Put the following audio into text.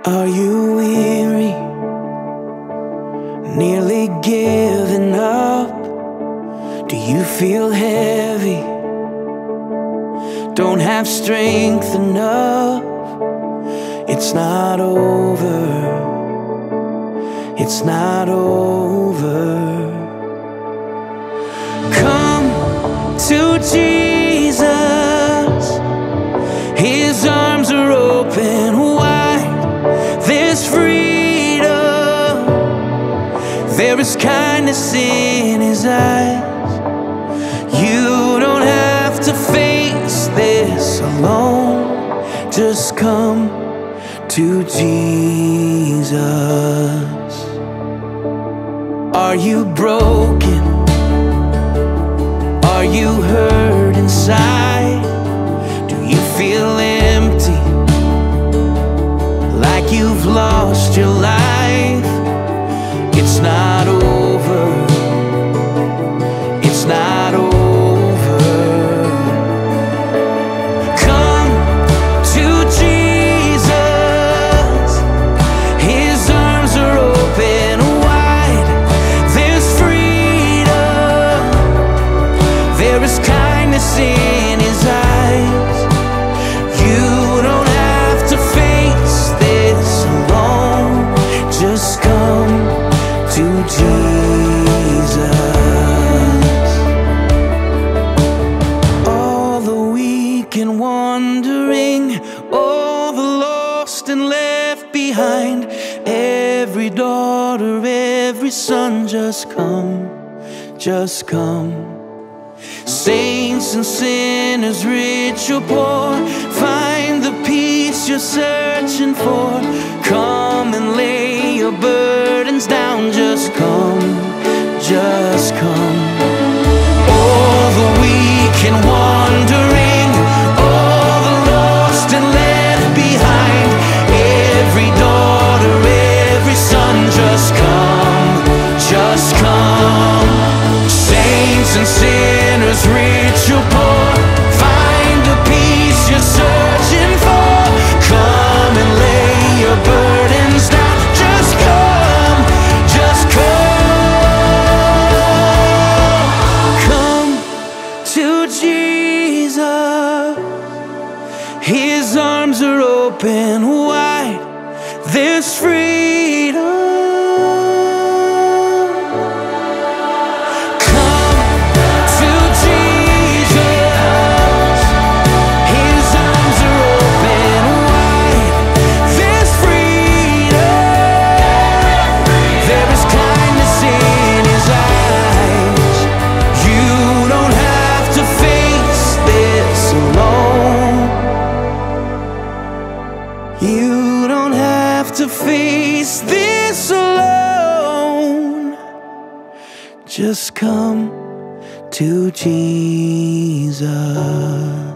Are you weary, nearly giving up? Do you feel heavy, don't have strength enough? It's not over, it's not over. Come to Jesus, His arms are open wide. There's freedom, there is kindness in His eyes. You don't have to face this alone. Just come to Jesus. Are you broken? Are you hurt inside? Do you feel empty, like you've lost your life? It's not over, it's not over. Come to Jesus, His arms are open wide. There's freedom, there is kindness in His eyes. You don't have to face this alone. Just come to Jesus. All the weak and wandering, all the lost and left behind, every daughter, every son, just come, just come. Saints and sinners, rich or poor, find the peace you're searching for. Come and lay your burdens down. Just come, just come. All the weak and wandering, all the lost and left behind, every daughter, every son, just come, just come. Saints and sinners, rich or poor, find the peace you're searching for. Come and lay your burdens down. Just come, just come. Come to Jesus, His arms are open wide. There's freedom. You don't have to face this alone. Just come to Jesus.